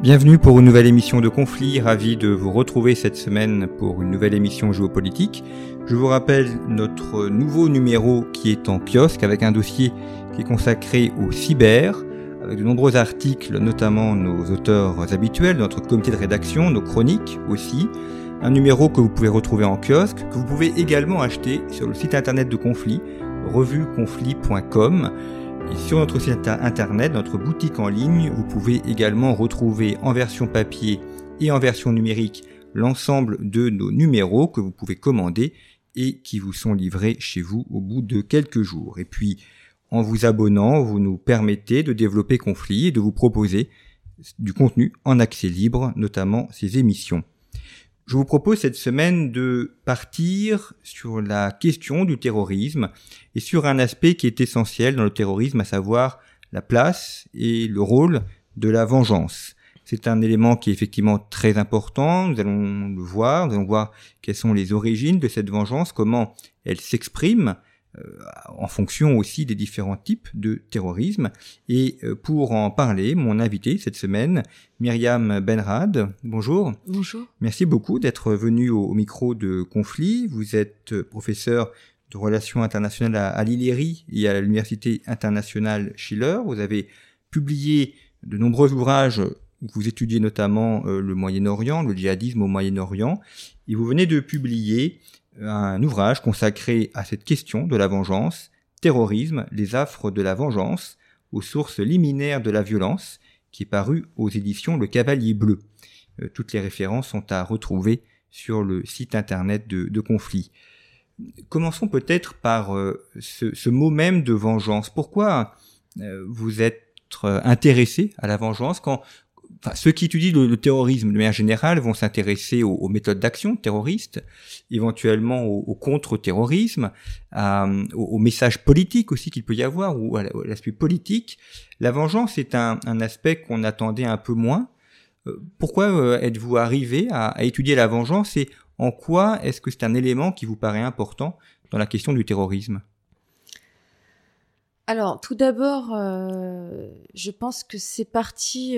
Bienvenue pour une nouvelle émission de Conflit, ravi de vous retrouver cette semaine pour une nouvelle émission géopolitique. Je vous rappelle notre nouveau numéro qui est en kiosque avec un dossier qui est consacré au cyber, avec de nombreux articles, notamment nos auteurs habituels, notre comité de rédaction, nos chroniques aussi. Un numéro que vous pouvez retrouver en kiosque, que vous pouvez également acheter sur le site internet de Conflit, revueconflit.com. Et sur notre site internet, notre boutique en ligne, vous pouvez également retrouver en version papier et en version numérique l'ensemble de nos numéros que vous pouvez commander et qui vous sont livrés chez vous au bout de quelques jours. Et puis, en vous abonnant, vous nous permettez de développer Conflit et de vous proposer du contenu en accès libre, notamment ces émissions. Je vous propose cette semaine de partir sur la question du terrorisme et sur un aspect qui est essentiel dans le terrorisme, à savoir la place et le rôle de la vengeance. C'est un élément qui est effectivement très important, nous allons le voir, nous allons voir quelles sont les origines de cette vengeance, comment elle s'exprime, en fonction aussi des différents types de terrorisme. Et pour en parler, mon invité cette semaine, Myriam Benrad. Bonjour. Bonjour. Merci beaucoup d'être venue au micro de Conflit. Vous êtes professeur de relations internationales à l'ILERI et à l'Université internationale Schiller. Vous avez publié de nombreux ouvrages où vous étudiez notamment le Moyen-Orient, le djihadisme au Moyen-Orient. Et vous venez de publier un ouvrage consacré à cette question de la vengeance, Terrorisme, les affres de la vengeance, aux sources liminaires de la violence, qui est paru aux éditions Le Cavalier Bleu. Toutes les références sont à retrouver sur le site internet de Conflit. Commençons peut-être par ce mot même de vengeance. Pourquoi vous êtes intéressé à la vengeance quand ceux qui étudient le terrorisme de manière générale vont s'intéresser aux méthodes d'action terroristes, éventuellement au contre-terrorisme, au message politique aussi qu'il peut y avoir, ou à l'aspect politique. La vengeance est un aspect qu'on attendait un peu moins. Pourquoi êtes-vous arrivé à étudier la vengeance et en quoi est-ce que c'est un élément qui vous paraît important dans la question du terrorisme ? Alors, tout d'abord, je pense que c'est parti,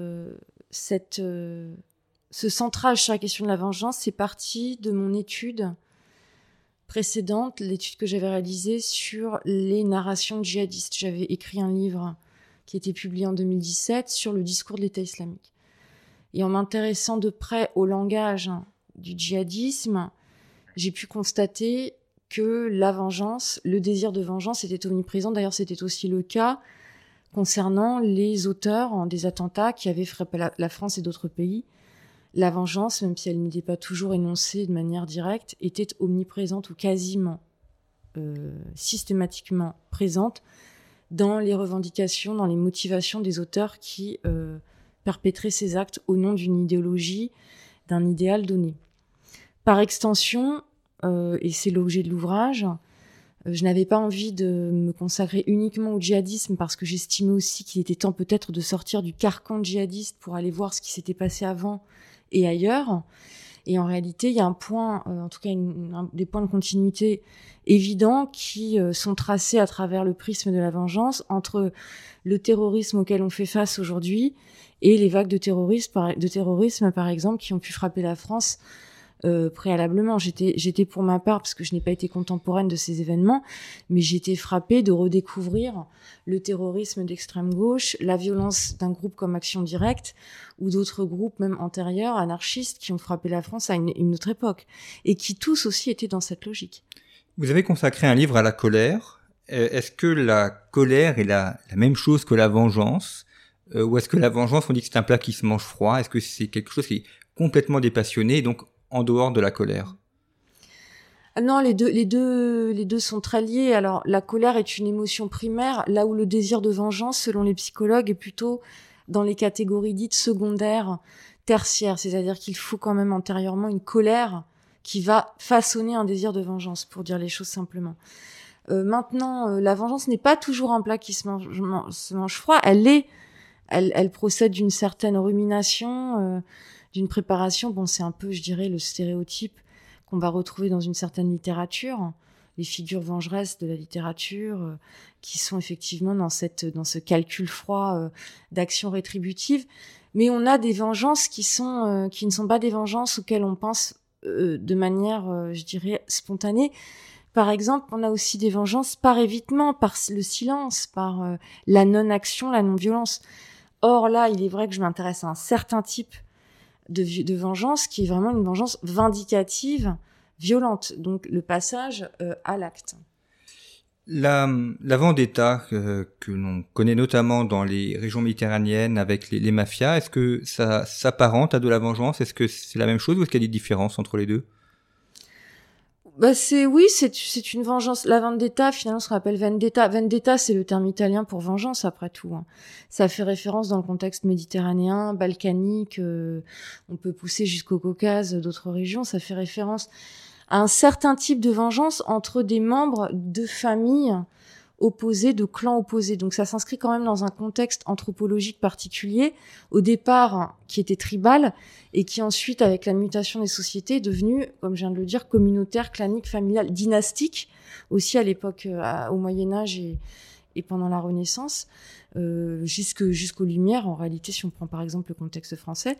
ce centrage sur la question de la vengeance, c'est parti de mon étude précédente, l'étude que j'avais réalisée sur les narrations djihadistes. J'avais écrit un livre qui a été publié en 2017 sur le discours de l'État islamique. Et en m'intéressant de près au langage du djihadisme, j'ai pu constater que la vengeance, le désir de vengeance était omniprésent. D'ailleurs, c'était aussi le cas concernant les auteurs des attentats qui avaient frappé la France et d'autres pays. La vengeance, même si elle n'était pas toujours énoncée de manière directe, était omniprésente ou quasiment systématiquement présente dans les revendications, dans les motivations des auteurs qui perpétraient ces actes au nom d'une idéologie, d'un idéal donné. Par extension, et c'est l'objet de l'ouvrage, je n'avais pas envie de me consacrer uniquement au djihadisme parce que j'estimais aussi qu'il était temps peut-être de sortir du carcan djihadiste pour aller voir ce qui s'était passé avant et ailleurs. Et en réalité, il y a un point, en tout cas des points de continuité évidents qui sont tracés à travers le prisme de la vengeance entre le terrorisme auquel on fait face aujourd'hui et les vagues de terrorisme, par exemple, qui ont pu frapper la France préalablement. J'étais pour ma part, parce que je n'ai pas été contemporaine de ces événements, mais j'étais frappée de redécouvrir le terrorisme d'extrême gauche, la violence d'un groupe comme Action Directe, ou d'autres groupes même antérieurs, anarchistes, qui ont frappé la France à une autre époque, et qui tous aussi étaient dans cette logique. Vous avez consacré un livre à la colère. Est-ce que la colère est la même chose que la vengeance ? Ou est-ce que la vengeance, on dit que c'est un plat qui se mange froid ? Est-ce que c'est quelque chose qui est complètement dépassionné, donc en dehors de la colère? Non, les deux sont très liés. Alors, la colère est une émotion primaire, là où le désir de vengeance, selon les psychologues, est plutôt dans les catégories dites secondaires, tertiaires. C'est-à-dire qu'il faut quand même antérieurement une colère qui va façonner un désir de vengeance, pour dire les choses simplement. Maintenant, la vengeance n'est pas toujours un plat qui se mange froid. Elle procède d'une certaine rumination, d'une préparation. Bon, c'est un peu, je dirais, le stéréotype qu'on va retrouver dans une certaine littérature les figures vengeresses de la littérature, qui sont effectivement dans ce calcul froid d'action rétributive. Mais on a des vengeances qui ne sont pas des vengeances auxquelles on pense de manière, je dirais, spontanée. Par exemple, on a aussi des vengeances par évitement, par le silence, par la non-action, la non-violence. Or là, il est vrai que je m'intéresse à un certain type de vengeance qui est vraiment une vengeance vindicative, violente. Donc le passage à l'acte. La vendetta que l'on connaît notamment dans les régions méditerranéennes avec les mafias, est-ce que ça s'apparente à de la vengeance? Est-ce que c'est la même chose ou est-ce qu'il y a des différences entre les deux? C'est une vengeance. La vendetta, finalement, se rappelle vendetta. Vendetta, c'est le terme italien pour vengeance, après tout. Ça fait référence dans le contexte méditerranéen, balkanique, on peut pousser jusqu'au Caucase, d'autres régions. Ça fait référence à un certain type de vengeance entre des membres de familles opposés, de clans opposés. Donc ça s'inscrit quand même dans un contexte anthropologique particulier, au départ qui était tribal, et qui ensuite, avec la mutation des sociétés, est devenu, comme je viens de le dire, communautaire, clanique, familial, dynastique, aussi à l'époque, au Moyen-Âge et pendant la Renaissance, jusqu'aux Lumières, en réalité, si on prend par exemple le contexte français.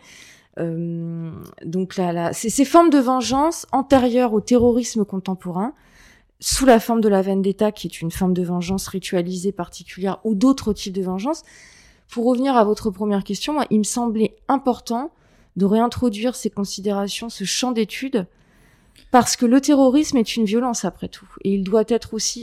Donc là, c'est ces formes de vengeance antérieures au terrorisme contemporain, sous la forme de la vendetta, qui est une forme de vengeance ritualisée particulière, ou d'autres types de vengeance. Pour revenir à votre première question, moi, il me semblait important de réintroduire ces considérations, ce champ d'études, parce que le terrorisme est une violence après tout, et il doit être aussi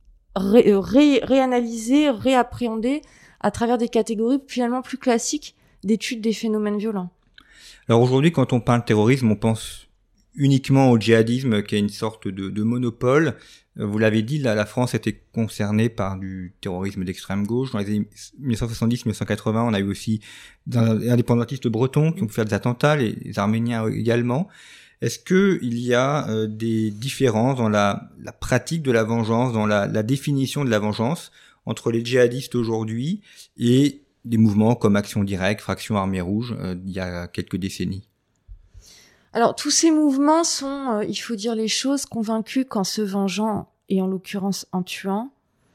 réanalysé, réappréhendé à travers des catégories finalement plus classiques d'études des phénomènes violents. Alors aujourd'hui, quand on parle terrorisme, on pense uniquement au djihadisme, qui est une sorte de monopole. Vous l'avez dit, la France était concernée par du terrorisme d'extrême gauche. Dans les années 1970-1980, on a eu aussi des indépendantistes bretons qui ont fait des attentats, les Arméniens également. Est-ce que il y a des différences dans la pratique de la vengeance, dans la définition de la vengeance entre les djihadistes aujourd'hui et des mouvements comme Action Directe, Fraction Armée Rouge, il y a quelques décennies? Alors, tous ces mouvements sont, il faut dire les choses, convaincus qu'en se vengeant, et en l'occurrence en tuant,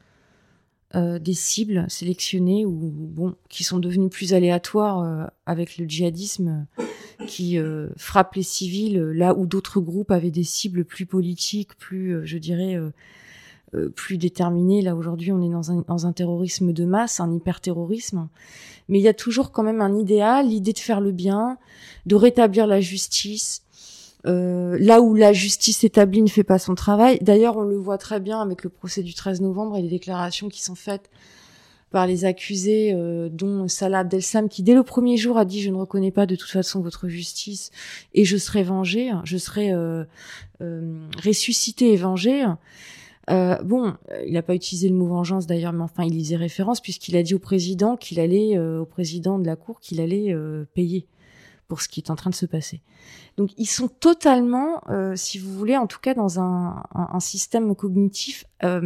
des cibles sélectionnées qui sont devenues plus aléatoires avec le djihadisme qui frappe les civils là où d'autres groupes avaient des cibles plus politiques, plus, je dirais, plus déterminées. Là, aujourd'hui, on est dans un terrorisme de masse, un hyper-terrorisme. Mais il y a toujours quand même un idéal, l'idée de faire le bien, de rétablir la justice, là où la justice établie ne fait pas son travail. D'ailleurs, on le voit très bien avec le procès du 13 novembre et les déclarations qui sont faites par les accusés, dont Salah Abdeslam, qui dès le premier jour a dit « Je ne reconnais pas de toute façon votre justice et je serai vengé, je serai ressuscité et vengé ». Il n'a pas utilisé le mot vengeance d'ailleurs, mais enfin il y faisait référence puisqu'il a dit au président au président de la cour qu'il allait payer pour ce qui est en train de se passer. Donc ils sont totalement, si vous voulez, en tout cas dans un système cognitif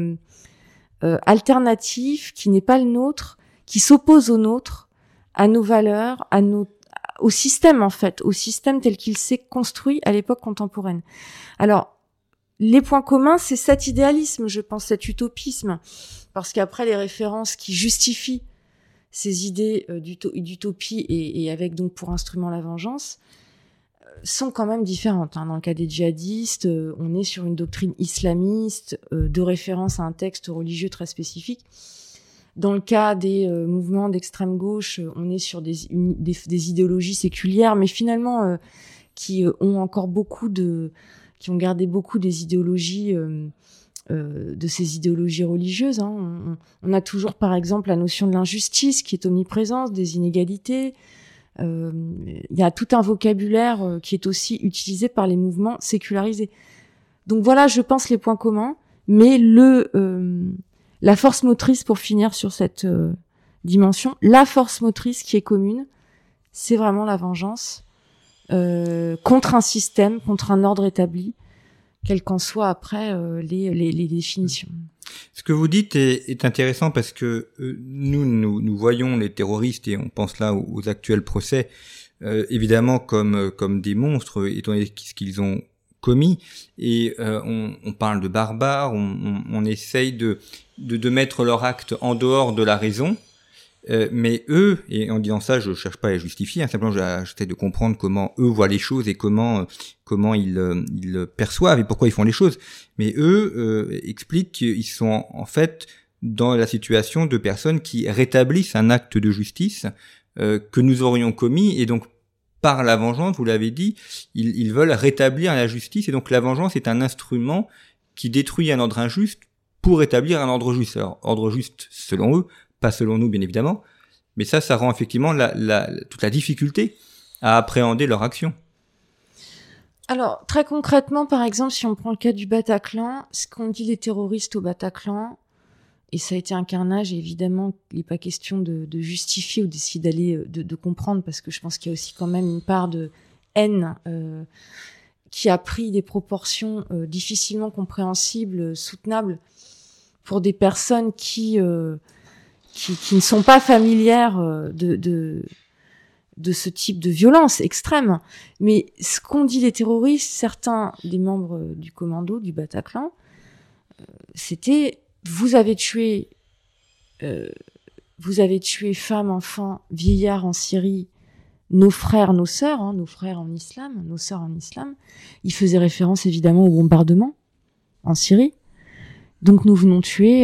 alternatif qui n'est pas le nôtre, qui s'oppose au nôtre, à nos valeurs, au système en fait, au système tel qu'il s'est construit à l'époque contemporaine. Alors les points communs, c'est cet idéalisme, je pense, cet utopisme. Parce qu'après, les références qui justifient ces idées d'utopie et avec donc pour instrument la vengeance, sont quand même différentes. Dans le cas des djihadistes, on est sur une doctrine islamiste, de référence à un texte religieux très spécifique. Dans le cas des mouvements d'extrême gauche, on est sur des idéologies séculières, mais finalement qui ont gardé beaucoup des idéologies, de ces idéologies religieuses. On a toujours, par exemple, la notion de l'injustice qui est omniprésente, des inégalités. Il y a tout un vocabulaire qui est aussi utilisé par les mouvements sécularisés. Donc voilà, je pense, les points communs. Mais la force motrice, pour finir sur cette dimension, la force motrice qui est commune, c'est vraiment la vengeance. Contre un système, contre un ordre établi, quelles qu'en soient après les définitions. Ce que vous dites est intéressant parce que nous voyons les terroristes, et on pense là aux actuels procès, évidemment comme des monstres, étant donné ce qu'ils ont commis, et on parle de barbares, on essaye de mettre leur acte en dehors de la raison. Mais eux, et en disant ça, je cherche pas à les justifier, simplement j'essaie de comprendre comment eux voient les choses et comment ils perçoivent et pourquoi ils font les choses. Mais eux expliquent qu'ils sont en fait dans la situation de personnes qui rétablissent un acte de justice que nous aurions commis, et donc par la vengeance, vous l'avez dit, ils veulent rétablir la justice, et donc la vengeance est un instrument qui détruit un ordre injuste pour établir un ordre juste. Alors, ordre juste selon eux, pas selon nous bien évidemment, mais ça rend effectivement toute la difficulté à appréhender leur action. Alors, très concrètement, par exemple, si on prend le cas du Bataclan, ce qu'ont dit les terroristes au Bataclan, et ça a été un carnage, et évidemment, il n'est pas question de justifier ou d'essayer d'aller de comprendre, parce que je pense qu'il y a aussi quand même une part de haine qui a pris des proportions difficilement compréhensibles, soutenables, pour des personnes qui ne sont pas familières de ce type de violence extrême. Mais ce qu'ont dit les terroristes, certains des membres du commando, du Bataclan, c'était vous avez tué femmes, enfants, vieillards en Syrie, nos frères, nos sœurs, nos frères en islam, nos sœurs en islam. Ils faisaient référence évidemment au bombardement en Syrie. Donc nous venons vous tuer.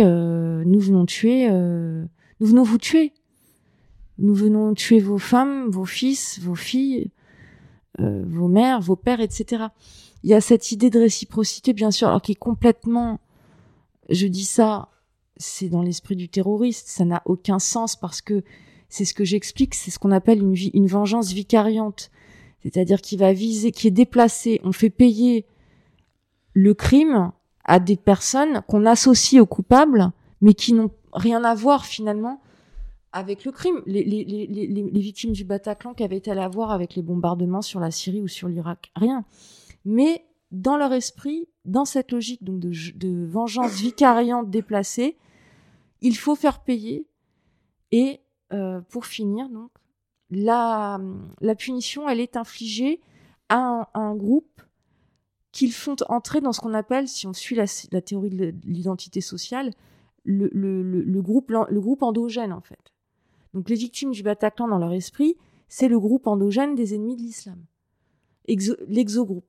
Nous venons tuer vos femmes, vos fils, vos filles, vos mères, vos pères, etc. Il y a cette idée de réciprocité, bien sûr, alors qui est complètement, je dis ça, c'est dans l'esprit du terroriste, ça n'a aucun sens parce que c'est ce que j'explique, c'est ce qu'on appelle une vengeance vicariante, c'est-à-dire qui va viser, qui est déplacée. On fait payer le crime à des personnes qu'on associe aux coupables, mais qui n'ont rien à voir finalement avec le crime. Les victimes du Bataclan qui avaient été à voir avec les bombardements sur la Syrie ou sur l'Irak, rien. Mais dans leur esprit, dans cette logique donc de vengeance vicariante déplacée, il faut faire payer. Et pour finir, donc, la punition, elle est infligée à un groupe qu'ils font entrer dans ce qu'on appelle, si on suit la théorie de l'identité sociale, le groupe endogène, en fait. Donc les victimes du Bataclan, dans leur esprit, c'est le groupe endogène des ennemis de l'islam. L'exogroupe.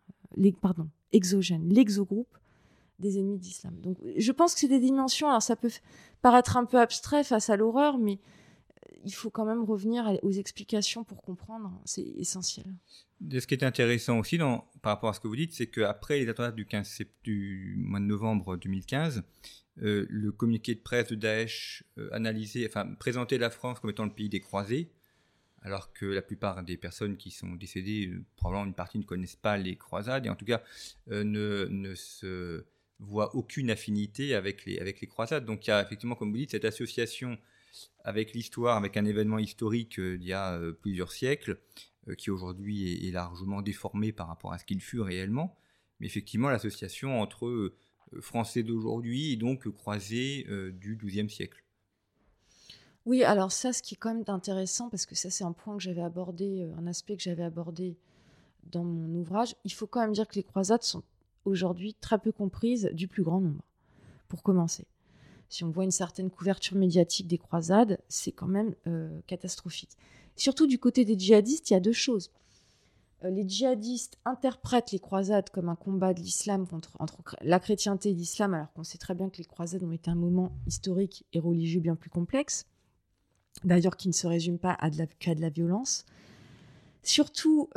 Exogène. L'exogroupe des ennemis d'islam. Donc je pense que c'est des dimensions, alors ça peut paraître un peu abstrait face à l'horreur, mais il faut quand même revenir aux explications pour comprendre, c'est essentiel. Ce qui est intéressant aussi par rapport à ce que vous dites, c'est qu'après les attentats du mois de novembre 2015, le communiqué de presse de Daesh présentait la France comme étant le pays des croisés, alors que la plupart des personnes qui sont décédées, probablement une partie ne connaissent pas les croisades, et en tout cas ne se voient aucune affinité avec les croisades. Donc il y a effectivement, comme vous dites, cette association avec l'histoire, avec un événement historique d'il y a plusieurs siècles, qui aujourd'hui est largement déformé par rapport à ce qu'il fut réellement. Mais effectivement, l'association entre Français d'aujourd'hui et donc croisés du XIIe siècle. Oui, alors ça, ce qui est quand même intéressant, parce que ça, c'est un point que j'avais abordé, un aspect que j'avais abordé dans mon ouvrage, il faut quand même dire que les croisades sont aujourd'hui très peu comprises du plus grand nombre, pour commencer. Si on voit une certaine couverture médiatique des croisades, c'est quand même catastrophique. Surtout du côté des djihadistes, il y a deux choses. Les djihadistes interprètent les croisades comme un combat de l'islam entre la chrétienté et l'islam, alors qu'on sait très bien que les croisades ont été un moment historique et religieux bien plus complexe, d'ailleurs qui ne se résume pas qu'à de la violence. Surtout,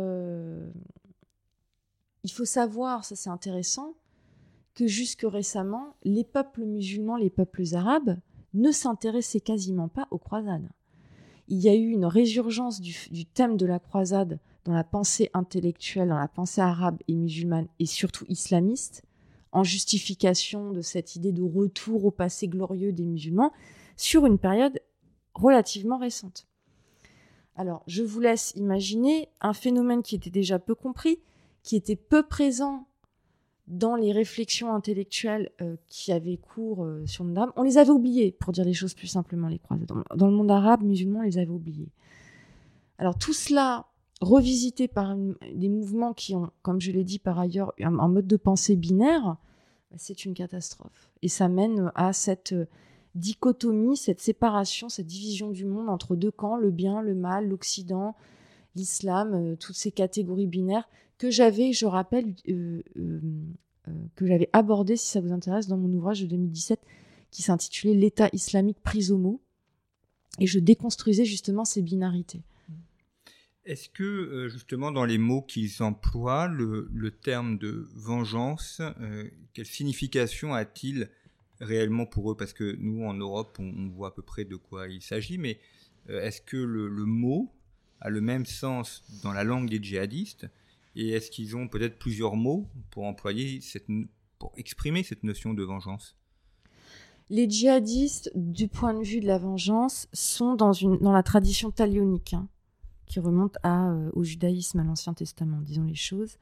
il faut savoir, ça c'est intéressant, que jusque récemment, les peuples musulmans, les peuples arabes, ne s'intéressaient quasiment pas aux croisades. Il y a eu une résurgence du thème de la croisade dans la pensée intellectuelle, dans la pensée arabe et musulmane, et surtout islamiste, en justification de cette idée de retour au passé glorieux des musulmans, sur une période relativement récente. Alors, je vous laisse imaginer un phénomène qui était déjà peu compris, qui était peu présent dans les réflexions intellectuelles qui avaient cours sur le drame. On les avait oubliés, pour dire les choses plus simplement, les croisades. Dans le monde arabe, musulman, on les avait oubliés. Alors tout cela revisité par des mouvements qui ont, comme je l'ai dit par ailleurs, un mode de pensée binaire, c'est une catastrophe. Et ça mène à cette dichotomie, cette séparation, cette division du monde entre deux camps, le bien, le mal, l'Occident, l'islam, toutes ces catégories binaires que j'avais, je rappelle, que j'avais abordé, si ça vous intéresse, dans mon ouvrage de 2017 qui s'intitulait « L'État islamique pris au mot ». Et je déconstruisais justement ces binarités. Est-ce que, justement, dans les mots qu'ils emploient, le terme de vengeance, quelle signification a-t-il réellement pour eux? Parce que nous, en Europe, on voit à peu près de quoi il s'agit, mais est-ce que le mot a le même sens dans la langue des djihadistes? Et est-ce qu'ils ont peut-être plusieurs mots pour pour exprimer cette notion de vengeance? Les djihadistes, du point de vue de la vengeance, sont dans la tradition talionique, qui remonte au judaïsme, à l'Ancien Testament, disons les choses.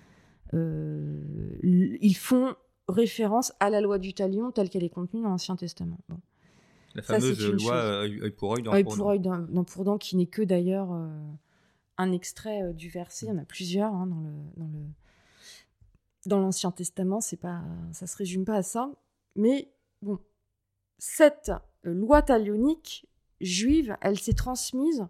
Ils font référence à la loi du talion telle qu'elle est contenue dans l'Ancien Testament. Bon. La fameuse loi œil pour œil, dent pour dent. Œil pour œil, dent pour dent, qui n'est que d'ailleurs un extrait du verset. Il y en a plusieurs dans l'Ancien Testament. Ça se résume pas à ça. Mais bon, cette loi talionique juive, elle s'est transmise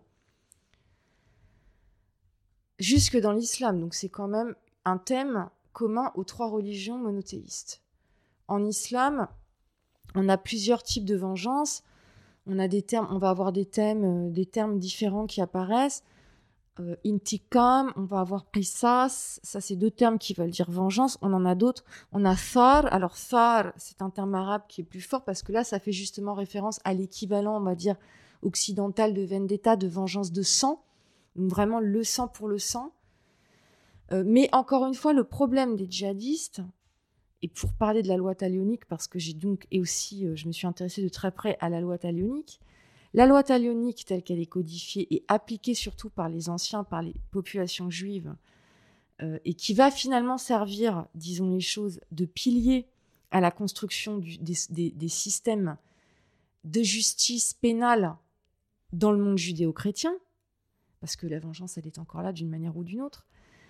jusque dans l'islam. Donc c'est quand même un thème commun aux trois religions monothéistes. En islam, on a plusieurs types de vengeance. On va avoir des termes différents qui apparaissent. Intikam, on va avoir qisas. Ça, c'est deux termes qui veulent dire vengeance. On en a d'autres. On a thar. Alors thar, c'est un terme arabe qui est plus fort parce que là, ça fait justement référence à l'équivalent, on va dire, occidental de vendetta, de vengeance de sang. Donc vraiment le sang pour le sang. Mais encore une fois, le problème des djihadistes, et pour parler de la loi talionique, parce que je me suis intéressée de très près à la loi talionique, telle qu'elle est codifiée et appliquée surtout par les anciens, par les populations juives, et qui va finalement servir, disons les choses, de pilier à la construction des systèmes de justice pénale dans le monde judéo-chrétien, parce que la vengeance, elle est encore là d'une manière ou d'une autre.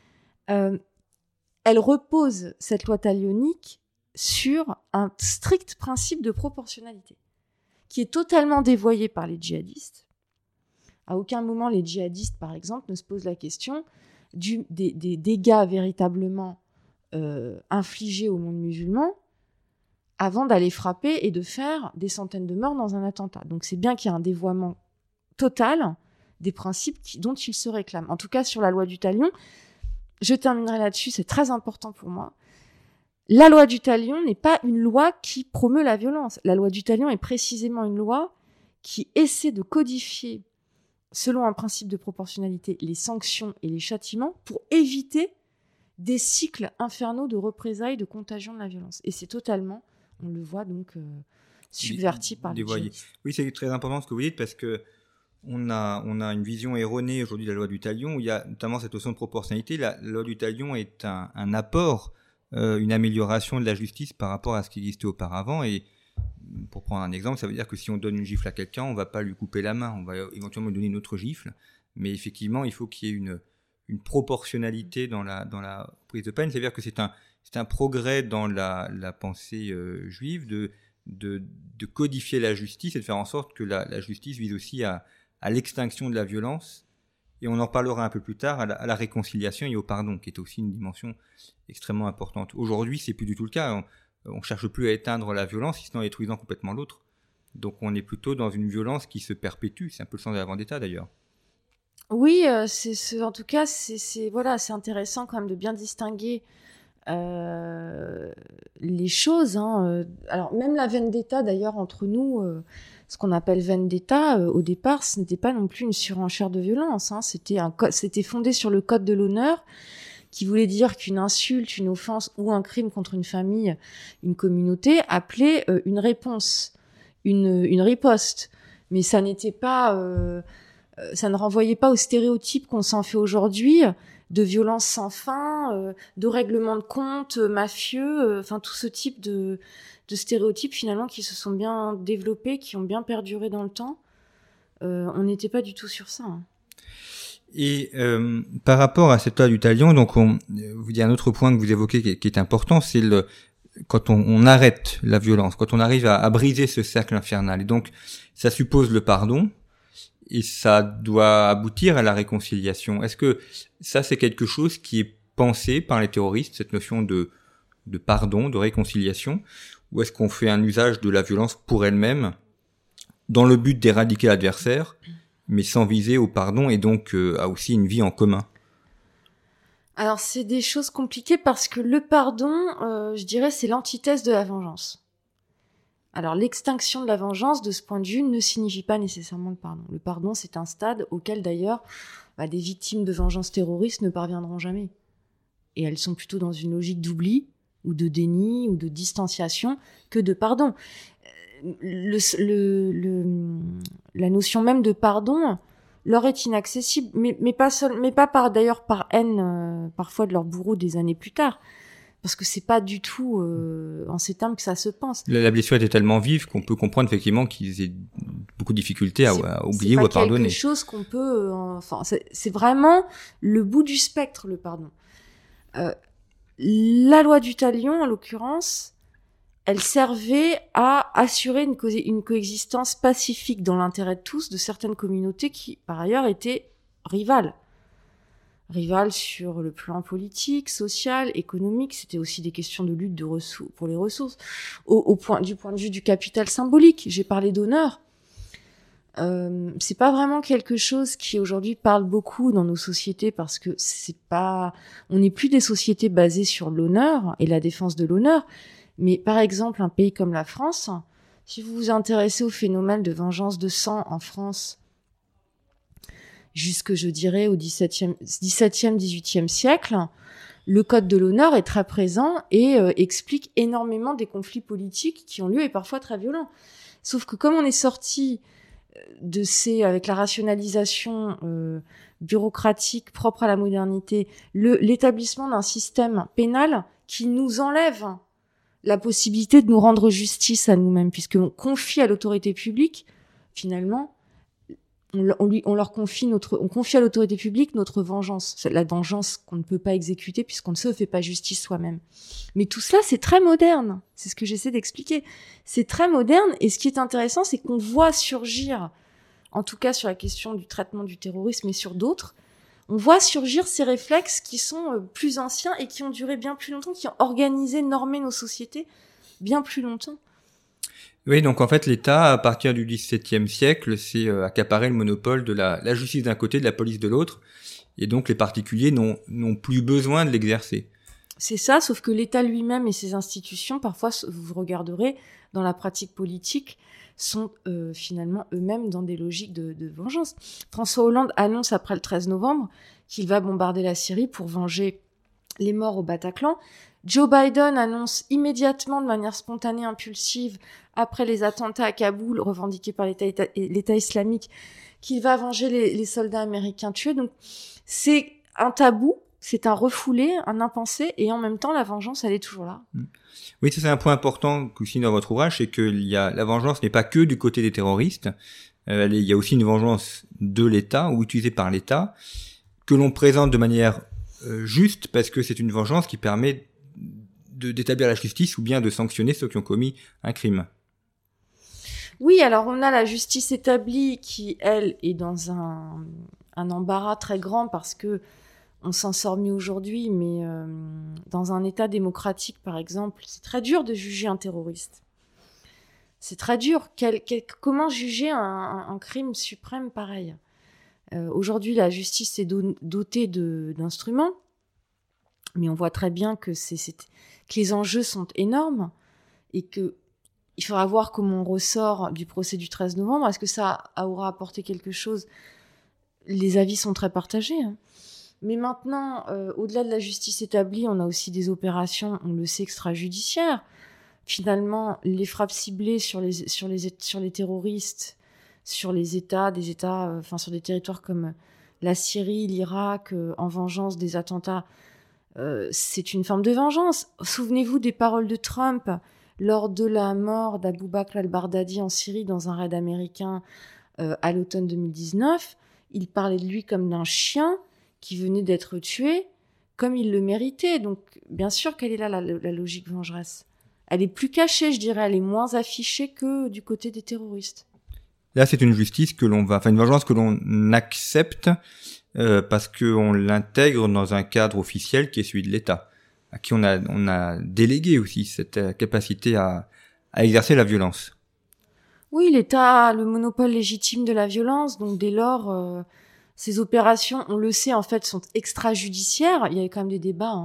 Elle repose, cette loi talionique, sur un strict principe de proportionnalité, qui est totalement dévoyé par les djihadistes. À aucun moment, les djihadistes, par exemple, ne se posent la question des dégâts véritablement infligés au monde musulman avant d'aller frapper et de faire des centaines de morts dans un attentat. Donc c'est bien qu'il y a un dévoiement total des principes dont ils se réclament. En tout cas, sur la loi du talion, je terminerai là-dessus, c'est très important pour moi. La loi du talion n'est pas une loi qui promeut la violence. La loi du talion est précisément une loi qui essaie de codifier, selon un principe de proportionnalité, les sanctions et les châtiments pour éviter des cycles infernaux de représailles, de contagion de la violence. Et c'est totalement, on le voit donc, subverti par les djihadistes. Oui, c'est très important ce que vous dites parce que on a une vision erronée aujourd'hui de la loi du talion où il y a notamment cette notion de proportionnalité. La loi du talion est un apport, une amélioration de la justice par rapport à ce qui existait auparavant. Et pour prendre un exemple, ça veut dire que si on donne une gifle à quelqu'un, on ne va pas lui couper la main, on va éventuellement lui donner une autre gifle. Mais effectivement, il faut qu'il y ait une proportionnalité dans la prise de peine. C'est-à-dire que c'est un progrès dans la pensée juive de codifier la justice et de faire en sorte que la justice vise aussi à l'extinction de la violence, et on en parlera un peu plus tard, à la réconciliation et au pardon, qui est aussi une dimension extrêmement importante. Aujourd'hui, c'est plus du tout le cas. On cherche plus à éteindre la violence, sinon en détruisant complètement l'autre. Donc on est plutôt dans une violence qui se perpétue. C'est un peu le sens de la vendetta d'ailleurs. Oui, en tout cas, c'est intéressant quand même de bien distinguer les choses. Alors même la vendetta d'ailleurs entre nous, ce qu'on appelle vendetta, au départ, ce n'était pas non plus une surenchère de violence. C'était fondé sur le code de l'honneur, qui voulait dire qu'une insulte, une offense ou un crime contre une famille, une communauté, appelait une réponse, une riposte. Mais ça n'était pas, ça ne renvoyait pas aux stéréotypes qu'on s'en fait aujourd'hui, de violence sans fin, de règlement de compte mafieux, enfin tout ce type de stéréotypes finalement qui se sont bien développés, qui ont bien perduré dans le temps. On n'était pas du tout sur ça. Et par rapport à cette loi du talion, donc vous dit un autre point que vous évoquez qui est important, c'est quand on arrête la violence, quand on arrive à briser ce cercle infernal. Et donc, ça suppose le pardon, et ça doit aboutir à la réconciliation. Est-ce que ça, c'est quelque chose qui est pensé par les terroristes, cette notion de pardon, de réconciliation, ou est-ce qu'on fait un usage de la violence pour elle-même, dans le but d'éradiquer l'adversaire, mais sans viser au pardon et donc à aussi une vie en commun? Alors, c'est des choses compliquées parce que le pardon, je dirais, c'est l'antithèse de la vengeance. Alors, l'extinction de la vengeance, de ce point de vue, ne signifie pas nécessairement le pardon. Le pardon, c'est un stade auquel, d'ailleurs, des victimes de vengeance terroriste ne parviendront jamais. Et elles sont plutôt dans une logique d'oubli, ou de déni, ou de distanciation, que de pardon. La notion même de pardon leur est inaccessible, mais pas d'ailleurs par haine parfois de leur bourreau des années plus tard, parce que c'est pas du tout en ces termes que ça se pense. La blessure était tellement vive qu'on peut comprendre effectivement qu'ils aient beaucoup de difficultés à oublier ou à pardonner. C'est quelque chose qu'on peut, c'est vraiment le bout du spectre, le pardon. La loi du talion, en l'occurrence, elle servait à assurer une coexistence pacifique dans l'intérêt de tous de certaines communautés qui, par ailleurs, étaient rivales. Rivales sur le plan politique, social, économique. C'était aussi des questions de lutte pour les ressources. Du point de vue du capital symbolique, j'ai parlé d'honneur. C'est pas vraiment quelque chose qui aujourd'hui parle beaucoup dans nos sociétés parce que on n'est plus des sociétés basées sur l'honneur et la défense de l'honneur. Mais par exemple, un pays comme la France, si vous vous intéressez au phénomène de vengeance de sang en France, jusque, je dirais, au XVIIe, XVIIIe siècle, le code de l'honneur est très présent et explique énormément des conflits politiques qui ont lieu et parfois très violents. Sauf que comme on est sorti avec la rationalisation bureaucratique propre à la modernité, l'établissement d'un système pénal qui nous enlève la possibilité de nous rendre justice à nous-mêmes, puisqu'on confie à l'autorité publique, finalement, on confie à l'autorité publique notre vengeance, la vengeance qu'on ne peut pas exécuter puisqu'on ne se fait pas justice soi-même. Mais tout cela, c'est très moderne. C'est ce que j'essaie d'expliquer. C'est très moderne, et ce qui est intéressant, c'est qu'on voit surgir, en tout cas sur la question du traitement du terrorisme et sur d'autres, on voit surgir ces réflexes qui sont plus anciens et qui ont duré bien plus longtemps, qui ont organisé, normé nos sociétés bien plus longtemps. Oui, donc en fait, l'État, à partir du XVIIe siècle, s'est accaparé le monopole de la justice d'un côté, de la police de l'autre, et donc les particuliers n'ont plus besoin de l'exercer. C'est ça, sauf que l'État lui-même et ses institutions, parfois, vous regarderez, dans la pratique politique, sont finalement eux-mêmes dans des logiques de vengeance. François Hollande annonce après le 13 novembre qu'il va bombarder la Syrie pour venger les morts au Bataclan. Joe Biden annonce immédiatement, de manière spontanée, impulsive, après les attentats à Kaboul revendiqués par l'État islamique, qu'il va venger les soldats américains tués. Donc c'est un tabou, c'est un refoulé, un impensé, et en même temps la vengeance, elle est toujours là. Oui, ça c'est un point important que vous signez dans votre ouvrage, c'est que la vengeance n'est pas que du côté des terroristes, il y a aussi une vengeance de l'État, ou utilisée par l'État, que l'on présente de manière juste, parce que c'est une vengeance qui permet d'établir la justice ou bien de sanctionner ceux qui ont commis un crime. Oui, alors on a la justice établie qui, elle, est dans un embarras très grand parce que on s'en sort mieux aujourd'hui, mais dans un État démocratique, par exemple, c'est très dur de juger un terroriste. C'est très dur. Comment juger un crime suprême pareil ? Aujourd'hui, la justice est dotée d'instruments, mais on voit très bien que les enjeux sont énormes et que il faudra voir comment on ressort du procès du 13 novembre. Est-ce que ça aura apporté quelque chose ? Les avis sont très partagés. Mais maintenant, au-delà de la justice établie, on a aussi des opérations, on le sait, extrajudiciaires. Finalement, les frappes ciblées sur les terroristes, sur les États, sur des territoires comme la Syrie, l'Irak, en vengeance des attentats, c'est une forme de vengeance. Souvenez-vous des paroles de Trump lors de la mort d'Abou Bakr al-Baghdadi en Syrie dans un raid américain à l'automne 2019. il parlait de lui comme d'un chien qui venait d'être tué, comme il le méritait. Donc, bien sûr qu'elle est là, la logique vengeresse. Elle est plus cachée, je dirais, elle est moins affichée que du côté des terroristes. Là, c'est une justice une vengeance que l'on accepte parce qu'on l'intègre dans un cadre officiel qui est celui de l'État, à qui on a délégué aussi cette capacité à exercer la violence. Oui, l'État a le monopole légitime de la violence, donc dès lors, ces opérations, on le sait, en fait, sont extrajudiciaires. Il y a quand même des débats.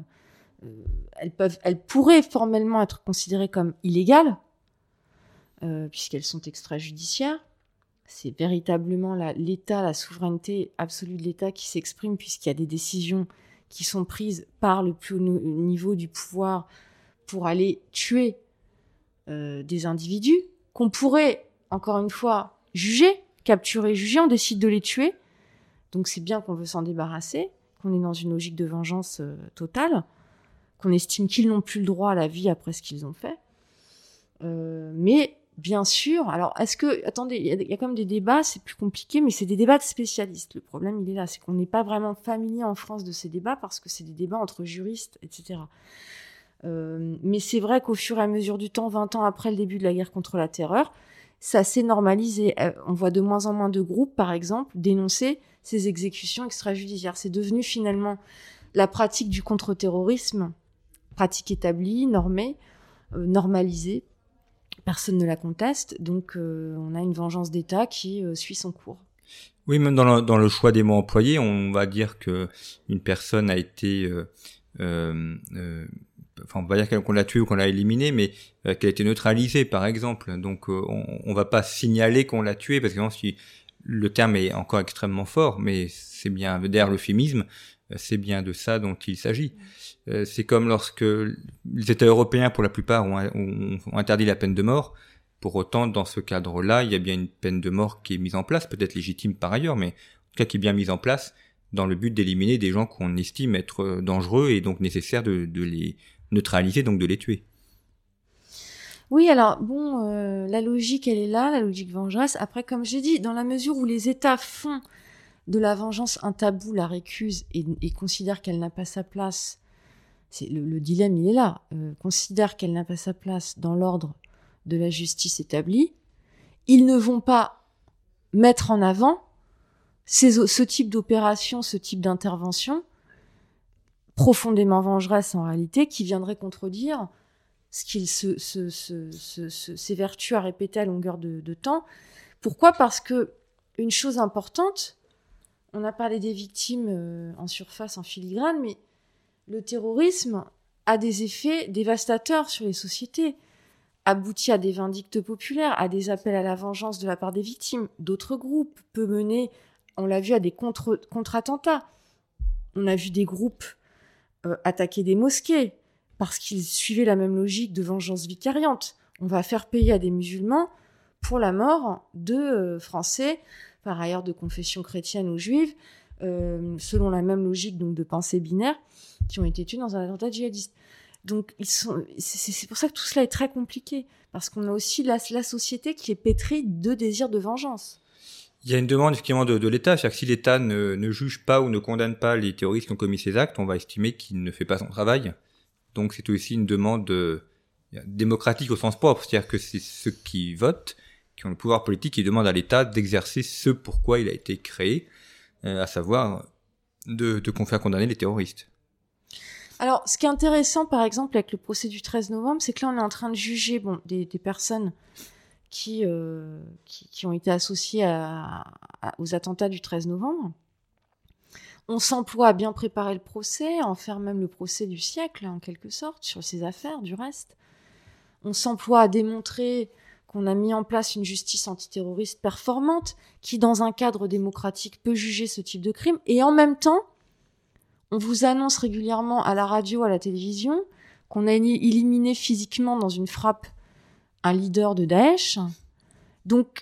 Elles pourraient formellement être considérées comme illégales, puisqu'elles sont extrajudiciaires. C'est véritablement l'État, la souveraineté absolue de l'État qui s'exprime, puisqu'il y a des décisions qui sont prises par le plus haut niveau du pouvoir pour aller tuer des individus qu'on pourrait, encore une fois, juger, capturer, juger. On décide de les tuer. Donc c'est bien qu'on veut s'en débarrasser, qu'on est dans une logique de vengeance totale, qu'on estime qu'ils n'ont plus le droit à la vie après ce qu'ils ont fait. Mais bien sûr, alors attendez, il y a quand même des débats, c'est plus compliqué, mais c'est des débats de spécialistes. Le problème, il est là, c'est qu'on n'est pas vraiment familier en France de ces débats parce que c'est des débats entre juristes, etc. Mais c'est vrai qu'au fur et à mesure du temps, 20 ans après le début de la guerre contre la terreur, ça s'est normalisé. On voit de moins en moins de groupes, par exemple, dénoncer ces exécutions extrajudiciaires. C'est devenu finalement la pratique du contre-terrorisme, pratique établie, normée, normalisée. Personne ne la conteste, donc on a une vengeance d'État qui suit son cours. Oui, même dans le choix des mots employés, on va dire que une personne a été on va dire qu'on l'a tué ou qu'on l'a éliminé, mais qu'elle a été neutralisée, par exemple. Donc, on va pas signaler qu'on l'a tué, parce que si le terme est encore extrêmement fort, mais c'est bien, derrière l'euphémisme, c'est bien de ça dont il s'agit. C'est comme lorsque les États européens, pour la plupart, ont interdit la peine de mort. Pour autant, dans ce cadre-là, il y a bien une peine de mort qui est mise en place, peut-être légitime par ailleurs, mais en tout cas qui est bien mise en place dans le but d'éliminer des gens qu'on estime être dangereux et donc nécessaire de les neutraliser, donc de les tuer. Oui, alors la logique, elle est là, la logique vengeresse. Après, comme j'ai dit, dans la mesure où les États font de la vengeance un tabou, la récusent et considèrent qu'elle n'a pas sa place, le dilemme, il est là, considèrent qu'elle n'a pas sa place dans l'ordre de la justice établie, ils ne vont pas mettre en avant ce type d'opération, ce type d'intervention, profondément vengeresse en réalité, qui viendrait contredire ce qu'il s'évertue à répéter à longueur de temps. Pourquoi ? Parce que une chose importante, on a parlé des victimes en surface, en filigrane, mais le terrorisme a des effets dévastateurs sur les sociétés, aboutit à des vindictes populaires, à des appels à la vengeance de la part des victimes. D'autres groupes peut mener, on l'a vu, à des contre-attentats. On a vu des groupes attaquer des mosquées parce qu'ils suivaient la même logique de vengeance vicariante. On va faire payer à des musulmans pour la mort de Français, par ailleurs de confession chrétienne ou juive, selon la même logique donc de pensée binaire, qui ont été tués dans un attentat djihadiste. Donc c'est pour ça que tout cela est très compliqué, parce qu'on a aussi la société qui est pétrie de désir de vengeance. Il y a une demande effectivement de l'État, c'est-à-dire que si l'État ne juge pas ou ne condamne pas les terroristes qui ont commis ces actes, on va estimer qu'il ne fait pas son travail. Donc c'est aussi une demande démocratique au sens propre, c'est-à-dire que c'est ceux qui votent, qui ont le pouvoir politique, qui demandent à l'État d'exercer ce pourquoi il a été créé, à savoir de faire condamner les terroristes. Alors, ce qui est intéressant, par exemple, avec le procès du 13 novembre, c'est que là, on est en train de juger des personnes qui ont été associées aux attentats du 13 novembre. On s'emploie à bien préparer le procès, à en faire même le procès du siècle, en quelque sorte, sur ces affaires, du reste. On s'emploie à démontrer qu'on a mis en place une justice antiterroriste performante, qui, dans un cadre démocratique, peut juger ce type de crime. Et en même temps, on vous annonce régulièrement à la radio, à la télévision, qu'on a éliminé physiquement dans une frappe un leader de Daesh. Donc,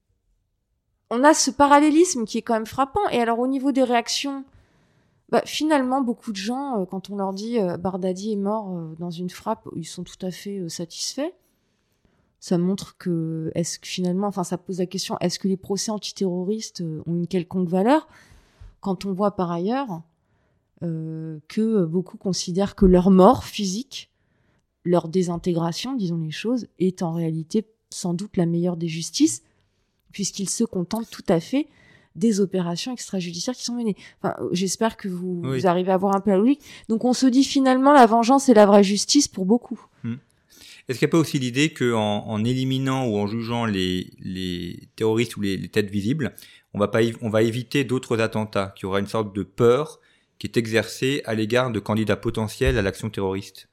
on a ce parallélisme qui est quand même frappant. Et alors, au niveau des réactions, finalement, beaucoup de gens, quand on leur dit Bardadi est mort dans une frappe, ils sont tout à fait satisfaits. Ça montre que, ça pose la question, est-ce que les procès antiterroristes ont une quelconque valeur, quand on voit par ailleurs que beaucoup considèrent que leur mort physique, leur désintégration, disons les choses, est en réalité sans doute la meilleure des justices, puisqu'ils se contentent tout à fait des opérations extrajudiciaires qui sont menées. Enfin, j'espère que vous arrivez à voir un peu la logique. Donc on se dit finalement la vengeance est la vraie justice pour beaucoup. Est-ce qu'il n'y a pas aussi l'idée qu'en éliminant ou en jugeant les terroristes ou les têtes visibles, on va éviter d'autres attentats, qu'il y aura une sorte de peur qui est exercée à l'égard de candidats potentiels à l'action terroriste?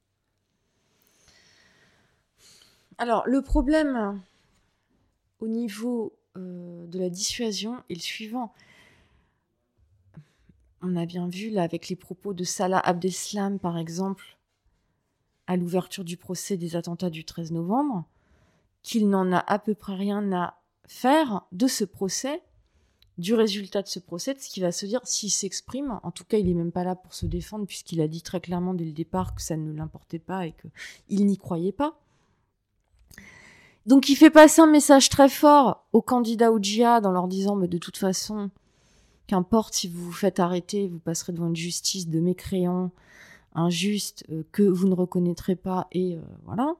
Alors, le problème au niveau de la dissuasion est le suivant. On a bien vu, là, avec les propos de Salah Abdeslam, par exemple, à l'ouverture du procès des attentats du 13 novembre, qu'il n'en a à peu près rien à faire de ce procès, du résultat de ce procès, de ce qu'il va se dire s'il s'exprime. En tout cas, il n'est même pas là pour se défendre, puisqu'il a dit très clairement dès le départ que ça ne l'importait pas et qu'il n'y croyait pas. Donc il fait passer un message très fort aux candidats au djihad en leur disant mais de toute façon, qu'importe si vous vous faites arrêter, vous passerez devant une justice de mécréants, injuste, que vous ne reconnaîtrez pas, et voilà.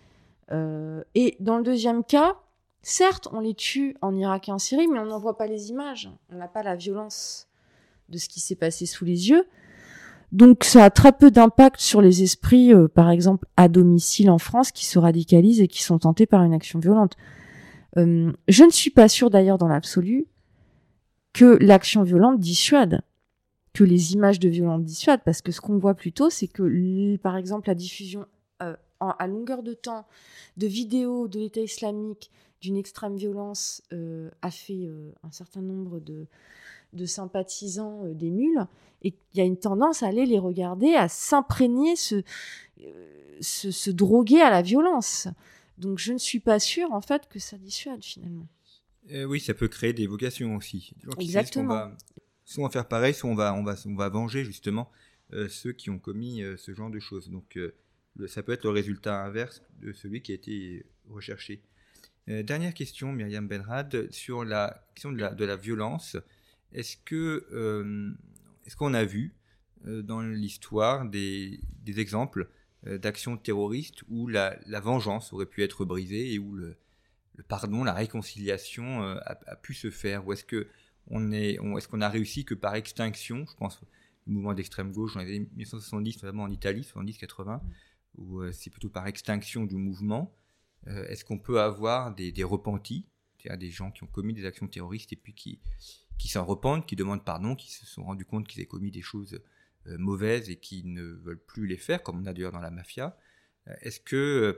Et dans le deuxième cas, certes, on les tue en Irak et en Syrie, mais on n'en voit pas les images. On n'a pas la violence de ce qui s'est passé sous les yeux. Donc ça a très peu d'impact sur les esprits, par exemple, à domicile en France, qui se radicalisent et qui sont tentés par une action violente. Je ne suis pas sûre d'ailleurs dans l'absolu que l'action violente dissuade, que les images de violence dissuadent, parce que ce qu'on voit plutôt, c'est que, par exemple, la diffusion à longueur de temps de vidéos de l'État islamique d'une extrême violence a fait un certain nombre de sympathisants d'émules, et il y a une tendance à aller les regarder, à s'imprégner, se droguer à la violence. Donc je ne suis pas sûre, en fait, que ça dissuade, finalement. Oui, ça peut créer des vocations aussi. Exactement. Soit on va faire pareil, soit on va venger justement ceux qui ont commis ce genre de choses. Donc ça peut être le résultat inverse de celui qui a été recherché. Dernière question, Myriam Benrad, sur la question de la violence. Est-ce qu'on a vu dans l'histoire des exemples d'actions terroristes où la vengeance aurait pu être brisée et où le pardon, la réconciliation a pu se faire? Ou est-ce qu'on a réussi que par extinction? Je pense au mouvement d'extrême gauche dans les années 1970, notamment en Italie, 70-80, où c'est plutôt par extinction du mouvement. Est-ce qu'on peut avoir des repentis, c'est-à-dire des gens qui ont commis des actions terroristes et puis qui s'en repentent, qui demandent pardon, qui se sont rendus compte qu'ils avaient commis des choses mauvaises et qui ne veulent plus les faire, comme on a d'ailleurs dans la mafia? Est-ce que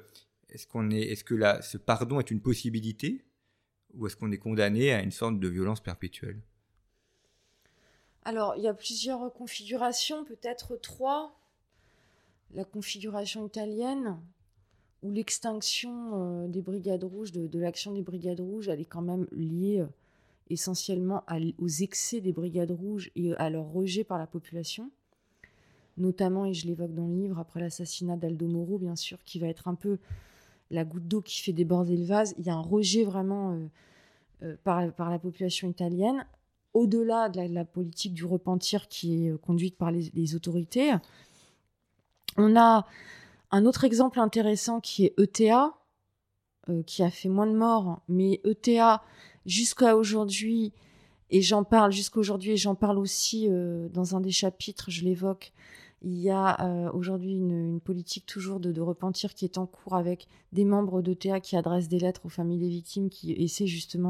ce pardon est une possibilité, ou est-ce qu'on est condamné à une sorte de violence perpétuelle? Alors, il y a plusieurs configurations, peut-être 3. La configuration italienne, où l'extinction des brigades rouges, de l'action des brigades rouges, elle est quand même liée essentiellement aux excès des brigades rouges et à leur rejet par la population. Notamment, et je l'évoque dans le livre, après l'assassinat d'Aldo Moro, bien sûr, qui va être un peu la goutte d'eau qui fait déborder le vase. Il y a un rejet vraiment par la population italienne, au-delà de la politique du repentir qui est conduite par les autorités. On a un autre exemple intéressant qui est ETA, qui a fait moins de morts, mais ETA, jusqu'à aujourd'hui, et j'en parle aussi dans un des chapitres, je l'évoque. Il y a aujourd'hui une politique toujours de repentir qui est en cours avec des membres d'ETA qui adressent des lettres aux familles des victimes, qui essaient justement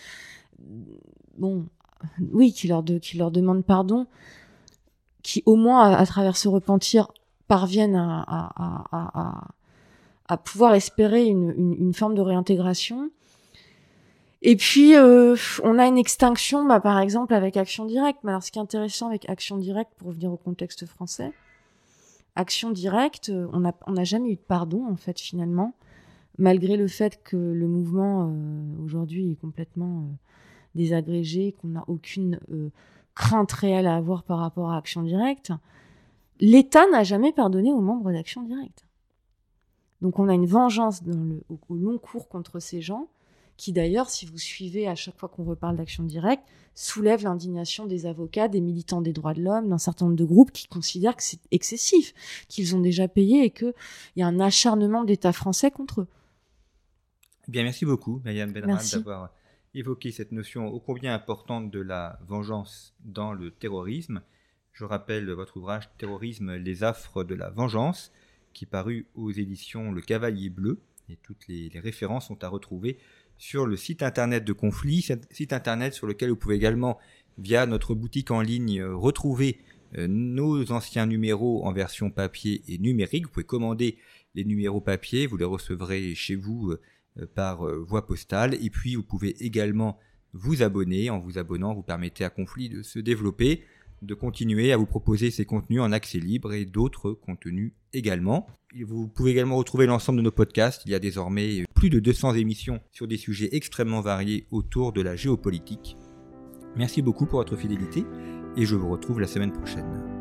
qui leur demandent pardon, qui au moins à travers ce repentir parviennent à pouvoir espérer une forme de réintégration. Et puis, on a une extinction, par exemple, avec Action Directe. Mais alors, ce qui est intéressant avec Action Directe, pour revenir au contexte français, Action Directe, on n'a jamais eu de pardon, en fait, finalement, malgré le fait que le mouvement, aujourd'hui, est complètement désagrégé, qu'on n'a aucune crainte réelle à avoir par rapport à Action Directe. L'État n'a jamais pardonné aux membres d'Action Directe. Donc on a une vengeance au long cours contre ces gens, qui d'ailleurs, si vous suivez à chaque fois qu'on reparle d'action directe, soulève l'indignation des avocats, des militants des droits de l'homme, d'un certain nombre de groupes qui considèrent que c'est excessif, qu'ils ont déjà payé et qu'il y a un acharnement de l'État français contre eux. Bien, merci beaucoup, Maïane Benrahma, d'avoir évoqué cette notion ô combien importante de la vengeance dans le terrorisme. Je rappelle votre ouvrage « Terrorisme, les affres de la vengeance » qui est paru aux éditions Le Cavalier Bleu. Et toutes les références sont à retrouver sur le site internet de Conflit, site internet sur lequel vous pouvez également, via notre boutique en ligne, retrouver nos anciens numéros en version papier et numérique. Vous pouvez commander les numéros papier, vous les recevrez chez vous par voie postale. Et puis vous pouvez également vous abonner. En vous abonnant, vous permettez à Conflit de se développer, de continuer à vous proposer ces contenus en accès libre et d'autres contenus également. Vous pouvez également retrouver l'ensemble de nos podcasts. Il y a désormais plus de 200 émissions sur des sujets extrêmement variés autour de la géopolitique. Merci beaucoup pour votre fidélité et je vous retrouve la semaine prochaine.